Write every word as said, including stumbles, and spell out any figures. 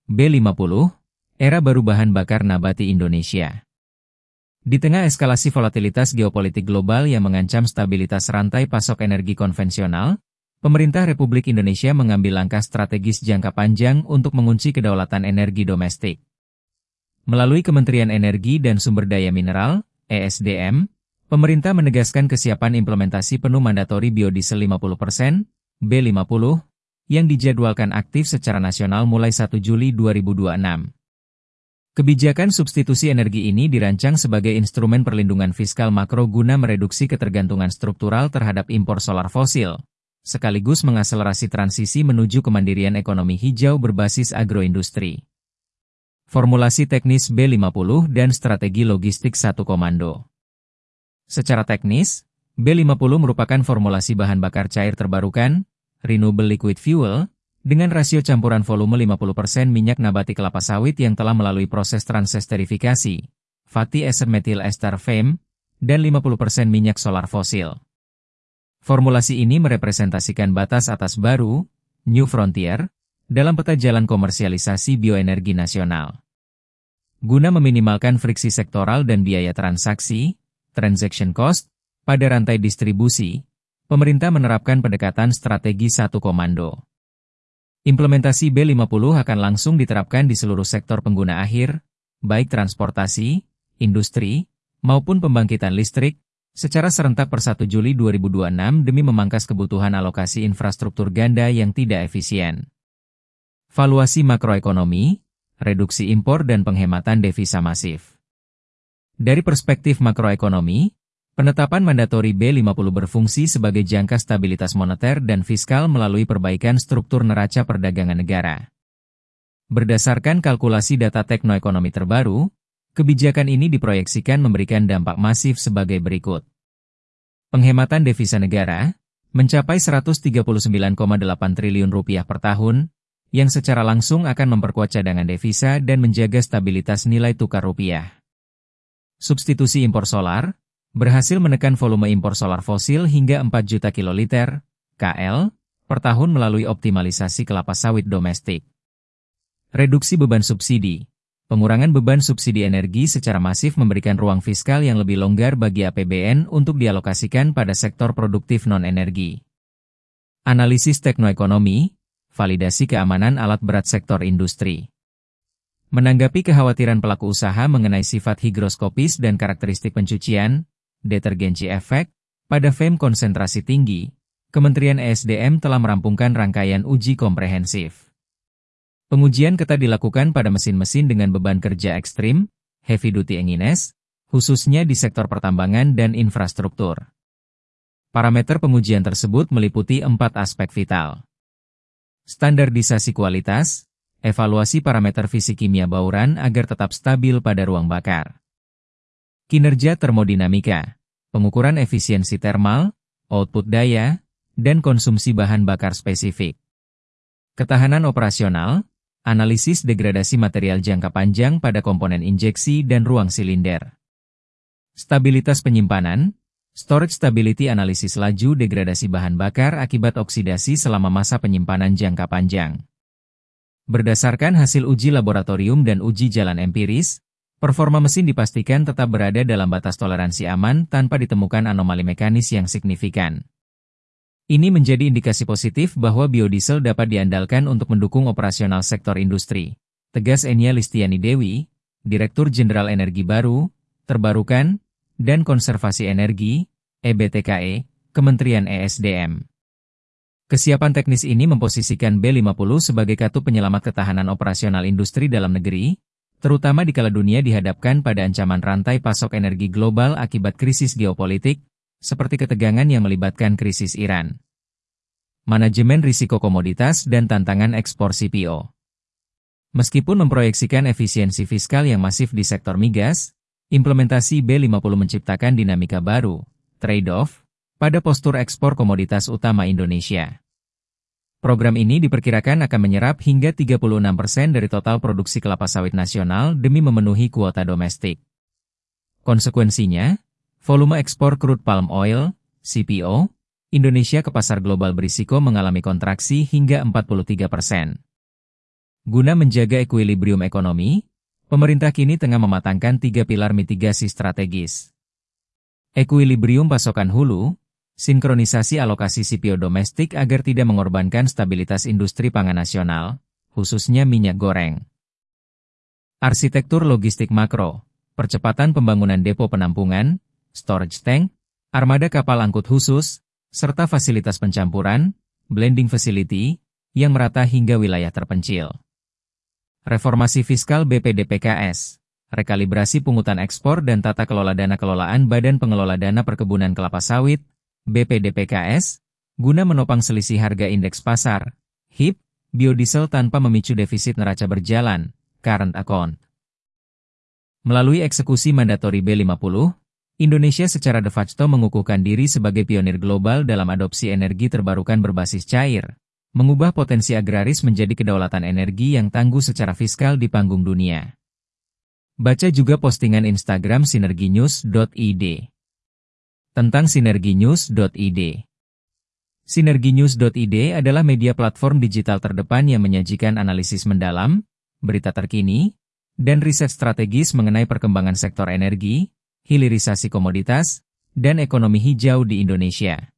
B lima puluh, era baru bahan bakar nabati Indonesia. Di tengah eskalasi volatilitas geopolitik global yang mengancam stabilitas rantai pasok energi konvensional, pemerintah Republik Indonesia mengambil langkah strategis jangka panjang untuk mengunci kedaulatan energi domestik. Melalui Kementerian Energi dan Sumber Daya Mineral, E S D M, pemerintah menegaskan kesiapan implementasi penuh mandatori biodiesel lima puluh persen, B lima puluh, yang dijadwalkan aktif secara nasional mulai satu Juli dua ribu dua puluh enam. Kebijakan substitusi energi ini dirancang sebagai instrumen perlindungan fiskal makro guna mereduksi ketergantungan struktural terhadap impor solar fosil, sekaligus mengakselerasi transisi menuju kemandirian ekonomi hijau berbasis agroindustri. Formulasi teknis B lima puluh dan strategi logistik satu komando. Secara teknis, B lima puluh merupakan formulasi bahan bakar cair terbarukan, renewable liquid fuel, dengan rasio campuran volume lima puluh persen minyak nabati kelapa sawit yang telah melalui proses transesterifikasi, fatty acid methyl ester F E M, dan lima puluh persen minyak solar fosil. Formulasi ini merepresentasikan batas atas baru, New Frontier, dalam peta jalan komersialisasi bioenergi nasional. Guna meminimalkan friksi sektoral dan biaya transaksi, transaction cost, pada rantai distribusi, pemerintah menerapkan pendekatan strategi satu komando. Implementasi B lima puluh akan langsung diterapkan di seluruh sektor pengguna akhir, baik transportasi, industri, maupun pembangkitan listrik, secara serentak per satu Juli dua ribu dua puluh enam demi memangkas kebutuhan alokasi infrastruktur ganda yang tidak efisien. Valuasi makroekonomi, reduksi impor dan penghematan devisa masif. Dari perspektif makroekonomi, penetapan mandatori B lima puluh berfungsi sebagai jangka stabilitas moneter dan fiskal melalui perbaikan struktur neraca perdagangan negara. Berdasarkan kalkulasi data teknoekonomi terbaru, kebijakan ini diproyeksikan memberikan dampak masif sebagai berikut. Penghematan devisa negara mencapai seratus tiga puluh sembilan koma delapan triliun rupiah per tahun, yang secara langsung akan memperkuat cadangan devisa dan menjaga stabilitas nilai tukar rupiah. Substitusi impor solar berhasil menekan volume impor solar fosil hingga empat juta kiloliter, K L, per tahun melalui optimalisasi kelapa sawit domestik. Reduksi beban subsidi. Pengurangan beban subsidi energi secara masif memberikan ruang fiskal yang lebih longgar bagi A P B N untuk dialokasikan pada sektor produktif non-energi. Analisis teknoekonomi, validasi keamanan alat berat sektor industri. Menanggapi kekhawatiran pelaku usaha mengenai sifat higroskopis dan karakteristik pencucian, detergensi efek, pada F E M konsentrasi tinggi, Kementerian E S D M telah merampungkan rangkaian uji komprehensif. Pengujian ketat dilakukan pada mesin-mesin dengan beban kerja ekstrim, heavy duty engines, khususnya di sektor pertambangan dan infrastruktur. Parameter pengujian tersebut meliputi empat aspek vital. Standarisasi kualitas, evaluasi parameter fisik kimia bauran agar tetap stabil pada ruang bakar. Kinerja termodinamika, pengukuran efisiensi termal, output daya, dan konsumsi bahan bakar spesifik. Ketahanan operasional, analisis degradasi material jangka panjang pada komponen injeksi dan ruang silinder. Stabilitas penyimpanan, storage stability analisis laju degradasi bahan bakar akibat oksidasi selama masa penyimpanan jangka panjang. Berdasarkan hasil uji laboratorium dan uji jalan empiris, performa mesin dipastikan tetap berada dalam batas toleransi aman tanpa ditemukan anomali mekanis yang signifikan. Ini menjadi indikasi positif bahwa biodiesel dapat diandalkan untuk mendukung operasional sektor industri, tegas Enya Listiani Dewi, Direktur Jenderal Energi Baru, Terbarukan, dan Konservasi Energi, E B T K E, Kementerian E S D M. Kesiapan teknis ini memposisikan B lima puluh sebagai katup penyelamat ketahanan operasional industri dalam negeri, terutama dikala dunia dihadapkan pada ancaman rantai pasok energi global akibat krisis geopolitik, seperti ketegangan yang melibatkan krisis Iran. Manajemen risiko komoditas dan tantangan ekspor C P O. Meskipun memproyeksikan efisiensi fiskal yang masif di sektor migas, implementasi B lima puluh menciptakan dinamika baru, trade-off, pada postur ekspor komoditas utama Indonesia. Program ini diperkirakan akan menyerap hingga tiga puluh enam persen dari total produksi kelapa sawit nasional demi memenuhi kuota domestik. Konsekuensinya, volume ekspor crude palm oil, C P O, Indonesia ke pasar global berisiko mengalami kontraksi hingga empat puluh tiga persen. Guna menjaga ekuilibrium ekonomi, pemerintah kini tengah mematangkan tiga pilar mitigasi strategis. Ekuilibrium pasokan hulu, sinkronisasi alokasi C P O domestik agar tidak mengorbankan stabilitas industri pangan nasional, khususnya minyak goreng. Arsitektur logistik makro, percepatan pembangunan depo penampungan, storage tank, armada kapal angkut khusus, serta fasilitas pencampuran, blending facility, yang merata hingga wilayah terpencil. Reformasi fiskal B P D P K S, rekalibrasi pungutan ekspor dan tata kelola dana kelolaan Badan Pengelola Dana Perkebunan Kelapa Sawit, B P D P K S, guna menopang selisih harga indeks pasar, H I P, biodiesel tanpa memicu defisit neraca berjalan, current account. Melalui eksekusi mandatori B lima puluh, Indonesia secara de facto mengukuhkan diri sebagai pionir global dalam adopsi energi terbarukan berbasis cair, mengubah potensi agraris menjadi kedaulatan energi yang tangguh secara fiskal di panggung dunia. Baca juga postingan Instagram sinerginews dot i d. Tentang sinerginews dot i d. sinerginews dot i d adalah media platform digital terdepan yang menyajikan analisis mendalam, berita terkini, dan riset strategis mengenai perkembangan sektor energi, hilirisasi komoditas, dan ekonomi hijau di Indonesia.